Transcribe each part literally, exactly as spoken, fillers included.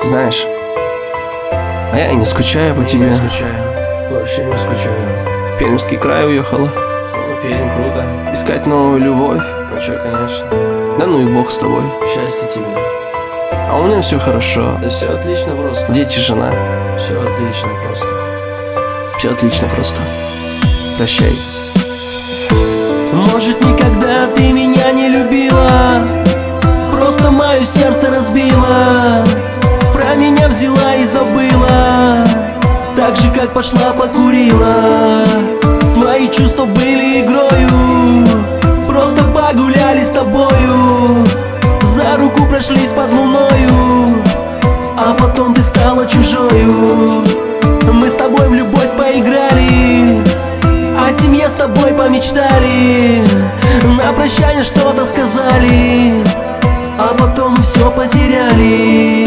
Знаешь, а я и не скучаю по тебе. Не скучаю, вообще не скучаю. Пермский край уехала Ну, Пермь круто. искать новую любовь. Ну чё, конечно. Да ну и бог с тобой. Счастье тебе. А у меня все хорошо. Да все отлично просто. Дети, жена. Все отлично просто. Все отлично просто. Прощай. Может, никогда ты меня не любила, просто мое сердце разбила, про меня взяла и забыла, так же, как пошла покурила. Твои чувства были игрою, просто погуляли с тобою, за руку прошлись под луною, а потом ты стала чужою. Мы с тобой в любовь поиграли, о семье с тобой помечтали, на прощание что-то сказали, а потом мы все потеряли,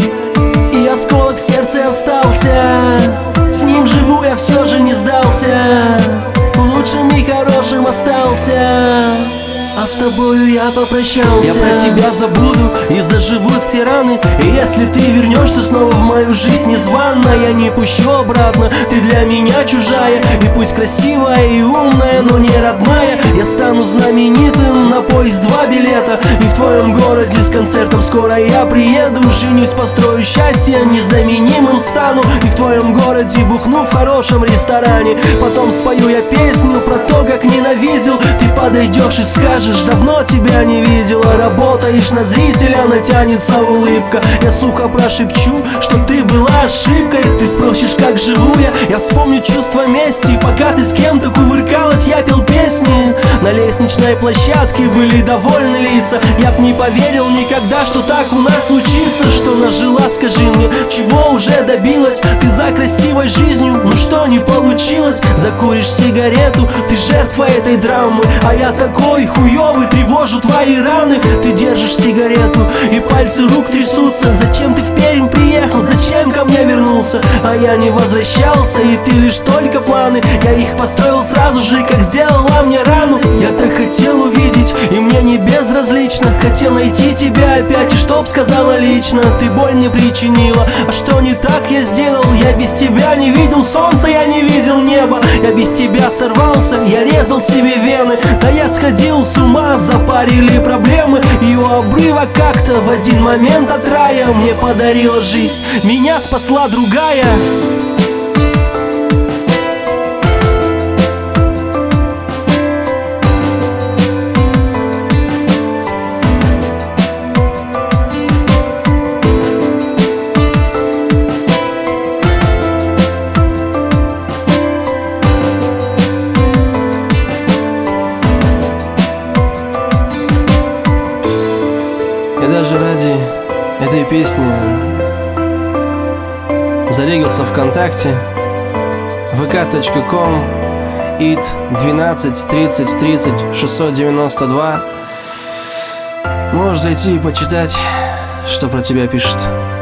и осколок в сердце остался. С ним живу, я все же не сдался, лучшим и хорошим остался, а с тобою я попрощался. Я про тебя забуду и заживут все раны, и если ты вернешься снова в мою жизнь незванно, я не пущу обратно. Ты для меня чужая, и пусть красивая и умная, но не родная. Я стану знаменитым, на поезд два билета, и в твоем городе с концертом скоро я приеду. Женюсь, построю счастье, незаменимым стану, и в твоем городе бухну в хорошем ресторане. Потом спою я песню про то, как ненавидел. Ты подойдешь и скажешь: давно тебя не видела. Работаешь на зрителя, натянется улыбка. Я сухо прошепчу, что ты была ошибкой. Ты спросишь, как живу я, я вспомню чувство мести. Пока ты с кем-то кувыркалась, я пел песни. На лестничной площадке были довольны лица. Я б не поверил никогда, что так у нас случится. Что нажила, скажи мне, чего уже добилась? Ты за красивой жизнью, ну что не получилось? Закуришь сигарету, ты жертва этой драмы, а я такой хуёвый, тревожу твои раны. Ты держишь сигарету, и пальцы рук трясутся. Зачем ты в Пермь приехал, зачем ко мне вернулся? А я не возвращался, и ты лишь только планы. Я их построил сразу же, как сделала мне рану. Я так хотел увидеть, и мне не безразлично. Хотел найти тебя опять, и чтоб сказала лично: ты боль мне причинила, а что не так я сделал? Я без тебя не видел солнца, я не видел неба. Я без тебя сорвался, я резал себе вены. Да я сходил с ума, запарили проблемы, и у обрыва как-то в один момент от рая мне подарила жизнь, меня спасла другая. Я даже ради этой песни зарегался ВКонтакте вэ ка точка ком ит двенадцать тридцать тридцать шестьсот девяносто два. Можешь зайти и почитать, что про тебя пишут.